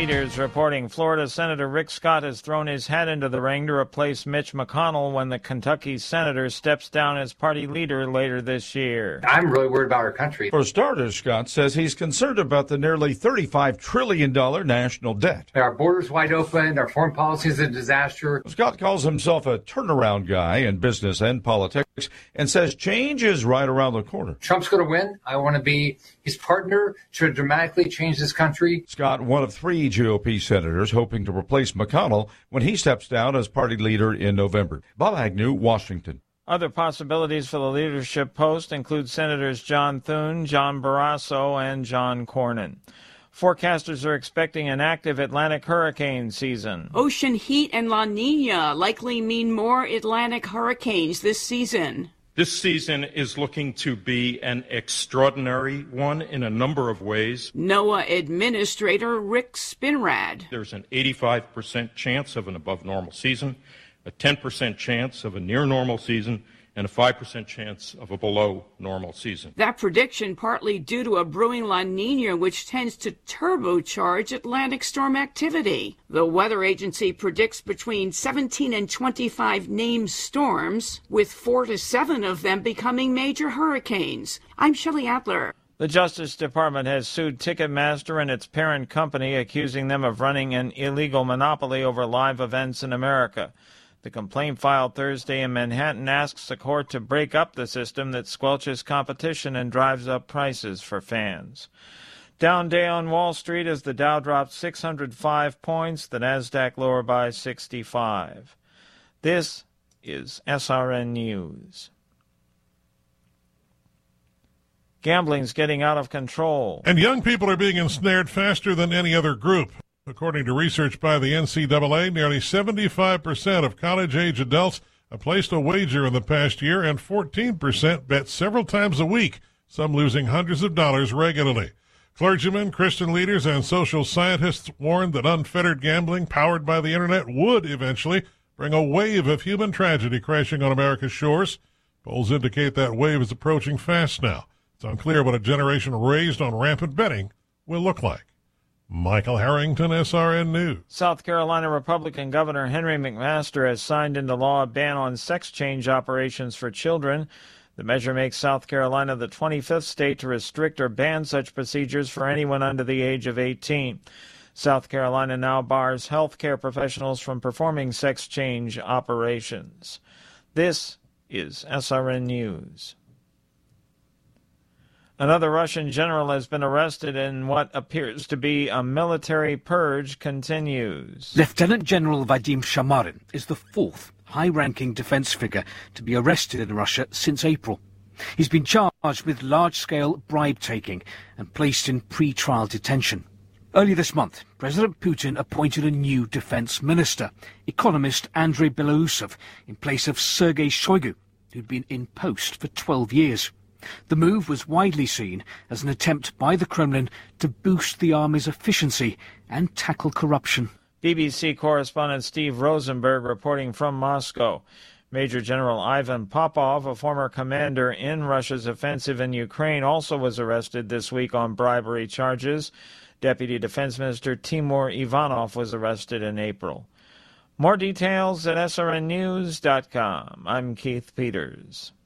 Peters reporting Florida Senator Rick Scott has thrown his hat into the ring to replace Mitch McConnell when the Kentucky senator steps down as party leader later this year. I'm really worried about our country. For starters, Scott says he's concerned about the nearly $35 trillion national debt. Our border's wide open. Our foreign policy is a disaster. Scott calls himself a turnaround guy in business and politics and says change is right around the corner. Trump's going to win. I want to be his partner to dramatically change this country. Scott, one of 3 GOP senators hoping to replace McConnell when he steps down as party leader in November. Bob Agnew, Washington. Other possibilities for the leadership post include Senators John Thune, John Barrasso, and John Cornyn. Forecasters are expecting an active Atlantic hurricane season. Ocean heat and La Nina likely mean more Atlantic hurricanes this season. This season is looking to be an extraordinary one in a number of ways. NOAA Administrator Rick Spinrad. There's an 85% chance of an above normal season, a 10% chance of a near normal season, and a 5% chance of a below normal season. That prediction partly due to a brewing La Nina, which tends to turbocharge Atlantic storm activity. The weather agency predicts between 17 and 25 named storms, with 4 to 7 of them becoming major hurricanes. I'm Shelley Adler. The Justice Department has sued Ticketmaster and its parent company, accusing them of running an illegal monopoly over live events in America. The complaint filed Thursday in Manhattan asks the court to break up the system that squelches competition and drives up prices for fans. Down day on Wall Street as the Dow dropped 605 points, the Nasdaq lower by 65. This is SRN News. Gambling's getting out of control. And young people are being ensnared faster than any other group. According to research by the NCAA, nearly 75% of college-age adults have placed a wager in the past year, and 14% bet several times a week, some losing hundreds of dollars regularly. Clergymen, Christian leaders, and social scientists warned that unfettered gambling powered by the Internet would eventually bring a wave of human tragedy crashing on America's shores. Polls indicate that wave is approaching fast now. It's unclear what a generation raised on rampant betting will look like. Michael Harrington, SRN News. South Carolina Republican Governor Henry McMaster has signed into law a ban on sex change operations for children. The measure makes South Carolina the 25th state to restrict or ban such procedures for anyone under the age of 18. South Carolina now bars health care professionals from performing sex change operations. This is SRN News. Another Russian general has been arrested in what appears to be a military purge continues. Lieutenant General Vadim Shamarin is the 4th high-ranking defense figure to be arrested in Russia since April. He's been charged with large-scale bribe-taking and placed in pre-trial detention. Earlier this month, President Putin appointed a new defense minister, economist Andrei Belousov, in place of Sergei Shoigu, who'd been in post for 12 years. The move was widely seen as an attempt by the Kremlin to boost the army's efficiency and tackle corruption. BBC correspondent Steve Rosenberg reporting from Moscow. Major General Ivan Popov, a former commander in Russia's offensive in Ukraine, also was arrested this week on bribery charges. Deputy Defense Minister Timur Ivanov was arrested in April. More details at srnnews.com. I'm Keith Peters.